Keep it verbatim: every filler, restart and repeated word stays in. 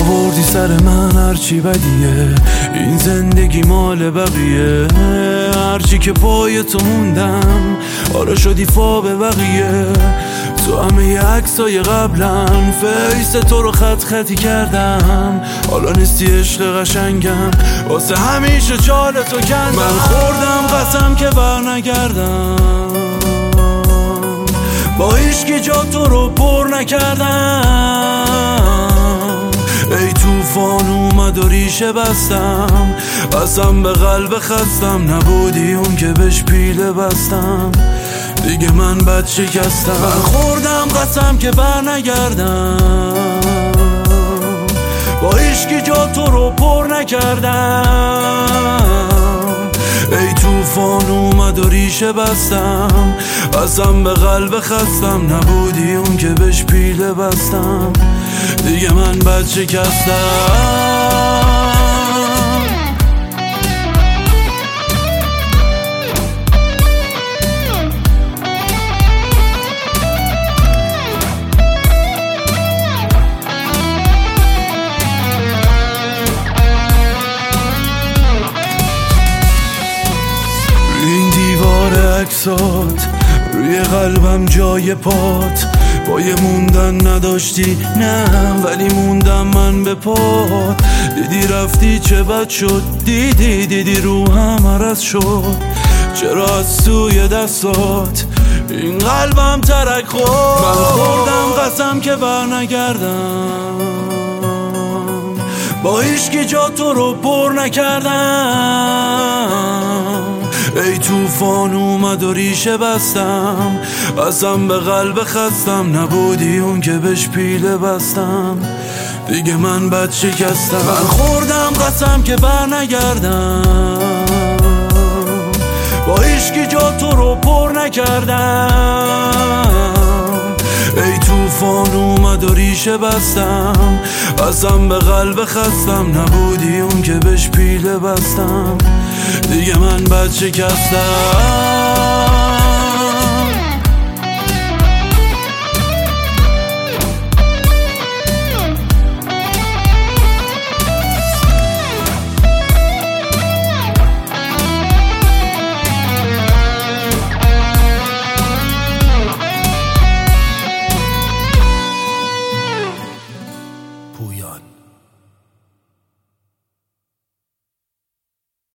آوردی سر من هرچی بدیه، این زندگی مال بقیه. هرچی که پای تو موندم آره شدی فا به بقیه. تو همه عکسای قبلن فیس تو رو خط خطی کردم، حالا نیستی عشق قشنگم، واسه همیشه چال تو کندم. من خوردم قسم که بر نگردم، با هیچکی جا تو رو پر نکردم. ای توفان اومد و ریشه بستم، قسم به قلب خستم، نبودی اون که بهش پیله بستم، دیگه من بد شکستم. من خوردم قسم که بر نگردم، با هیچکی جا تو رو پر نکردم. ای توفان اومد و ریشه بستم، قسم به قلب خستم، نبودی اون که بهش پیله بستم، دیگه من بد شکستم. عکسات روی قلبم جای پات، پای موندن نداشتی نه ولی موندم من به پات. دیدی رفتی چه بد شد، دیدی دیدی روحم عرض شد، چرا از توی دستات این قلبم ترک خورد. من خوردم قسم که بر نگردم، با هیچکی جا تو رو پر نکردم. ای توفان اومد و ریشه بستم، قسم به قلب خستم، نبودی اون که بهش پیله بستم، دیگه من بد شکستم. من خوردم قسم که بر نگردم، با هیچکی جا تو رو پر نکردم. ای توفان اومد و ریشه بستم، قسم به قلب خستم، نبودی اون که بهش پیله بستم، دیگه من بد شکستم. پویان.